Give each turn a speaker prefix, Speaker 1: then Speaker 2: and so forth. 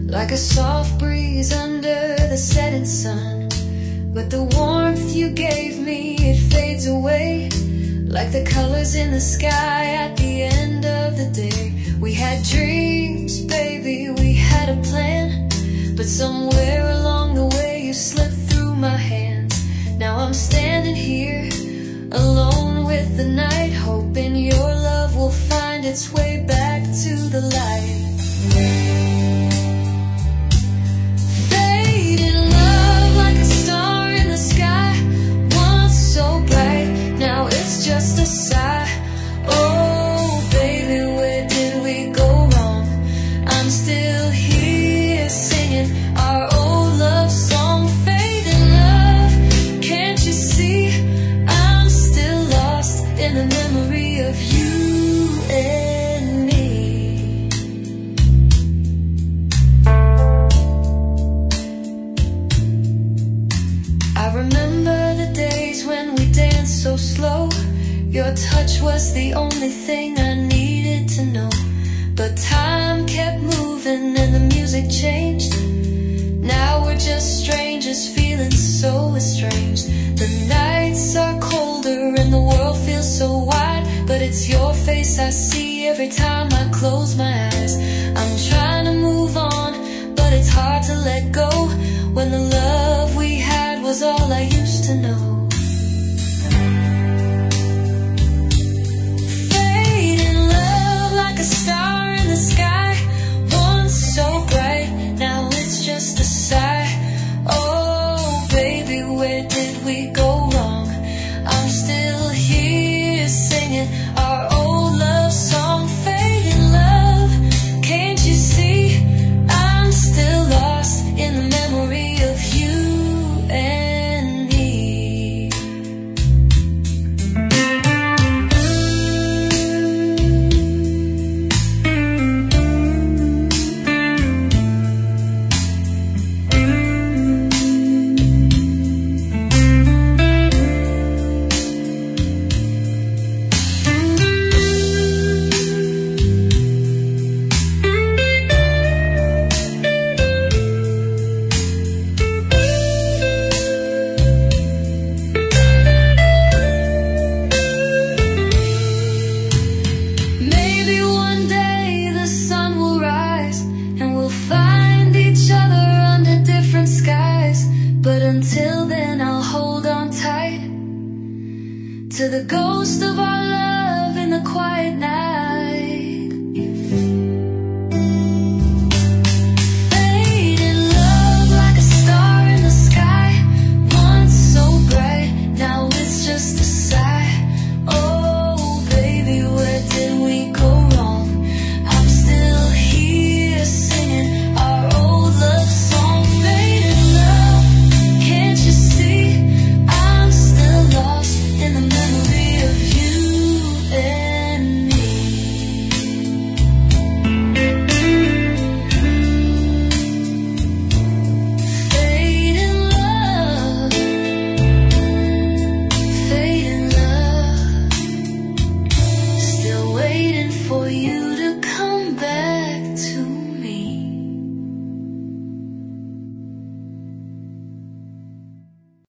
Speaker 1: like a soft breeze under the setting sun. But the warmth you gave me, it fades away, like the colors in the sky at the end of the day. We had dreams, baby, we had a plan, but somewhere along the way you slipped through my hands. Now I'm standing here, alone with the night, hoping your love will find its way back to the light. Just a sigh. Oh baby, where did we go wrong? I'm still here singing our old love song. Fading love, can't you see? I'm still lost in the memory of you and me. I remember the days when we danced so slow. Your touch was the only thing I needed to know. But time kept moving and the music changed. Now we're just strangers feeling so estranged. The nights are colder and the world feels so wide, but it's your face I see every time I close my eyes. I'm trying to move on, but it's hard to let go when the love we had was all I used to know. A star in the sky, once so bright, now it's just a sigh. Oh baby, where did we go wrong? I'm still here singing